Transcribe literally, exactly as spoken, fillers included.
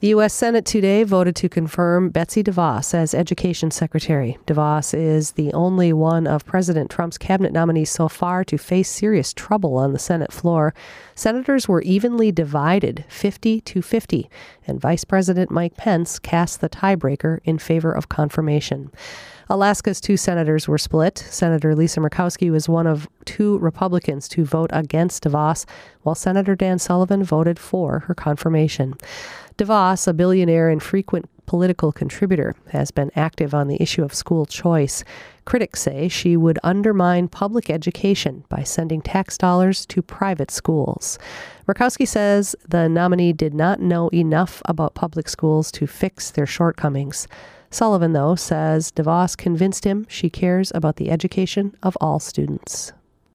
The U S Senate today voted to confirm Betsy DeVos as Education Secretary. DeVos is the only one of President Trump's cabinet nominees so far to face serious trouble on the Senate floor. Senators were evenly divided, fifty to fifty, and Vice President Mike Pence cast the tiebreaker in favor of confirmation. Alaska's two senators were split. Senator Lisa Murkowski was one of two Republicans to vote against DeVos, while Senator Dan Sullivan voted for her confirmation. DeVos, a billionaire and frequent political contributor, has been active on the issue of school choice. Critics say she would undermine public education by sending tax dollars to private schools. Murkowski says the nominee did not know enough about public schools to fix their shortcomings. Sullivan, though, says DeVos convinced him she cares about the education of all students.